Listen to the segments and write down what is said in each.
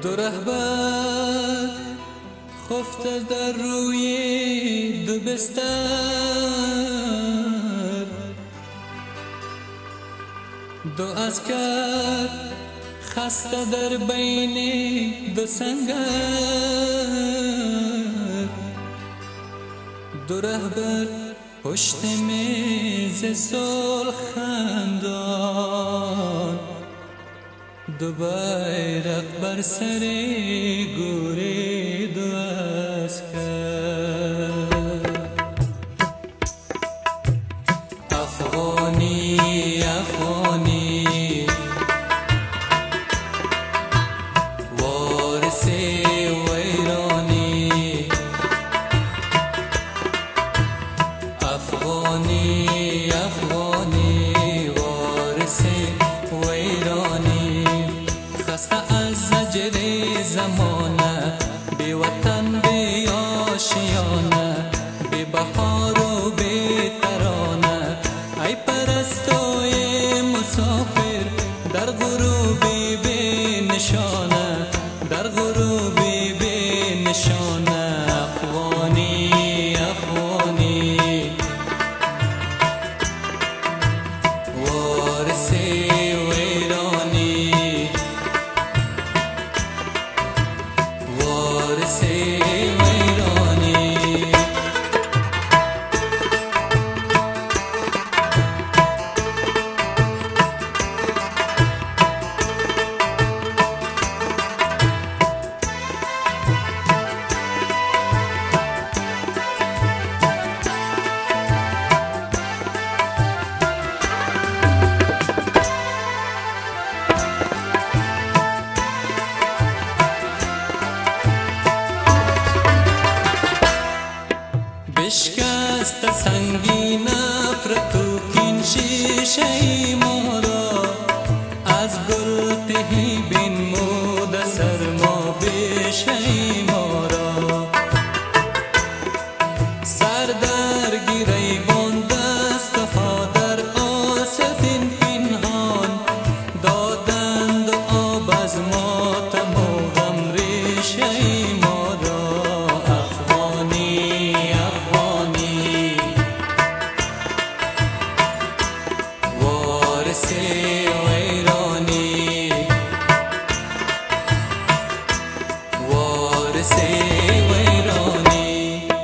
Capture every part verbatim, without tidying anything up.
دو رهبر خفته در روی دو بستر، دو عسکر خسته در بین دو سنگر، دو رهبر پشت میز صلح خندان، دو بیرق بر سر گوری دو عسکر. افغانی افغانی وارث ویرانی، افغانی افغانی وارث ویرانی، خسته از زجر زمانه، بی وطن بی آشیانه، بی بهار و بی ترانه، ای پرستوی مسافر در غروبی بی نشانه، در غروبی بی نشانه. افغانی افغانی وارث ویرانی، وارث ویرانی. بشکست سنگین نفرت و کین شیشه ما را، از گل تهی بنمود سرما بیشه ما را، سر در گریبان دست ها در آستین پنهان، دادند آب از ماتم و غم ریشه ما را. افغانی افغانی وارث ویرانی، وارث ویرانی.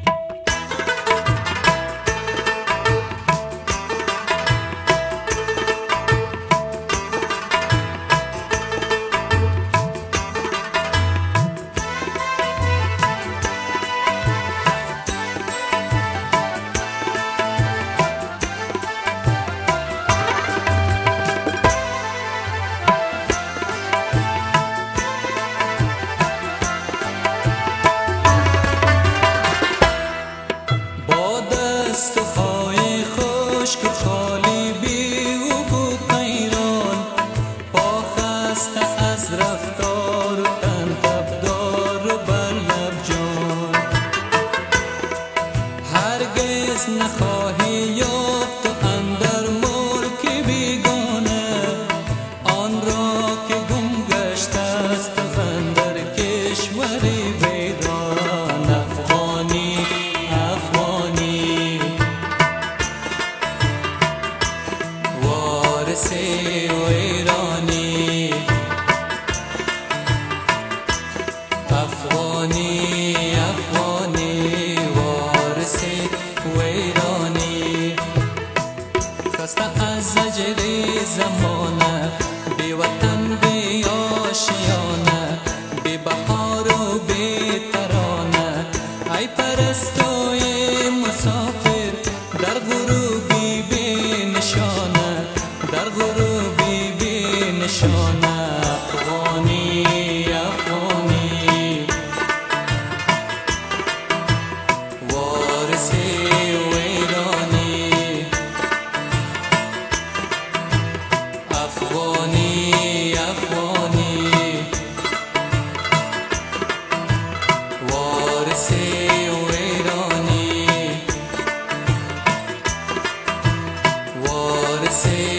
دستهای خشک خالی بی و غیران، پا خسته از رفتار و تن تبدار و بر لب جان، هرگز نخواهی یافت و اندر ملک بیگانه، آن را که گم گشته است اندر کشوری ویران. افغانی افغانی وارث ویرانی، افغانی افغانی وارث ویرانی، خسته از زجر زمانه، بی وطن بی آشیانه، بی بهار و بی ترانه، ای پرستوی مسافر در غروبی بی نشانه، در غروبی بی نشانه. افغانی افغانی وارث ویرانی، افغانی افغانی وارث ویرانی، وارث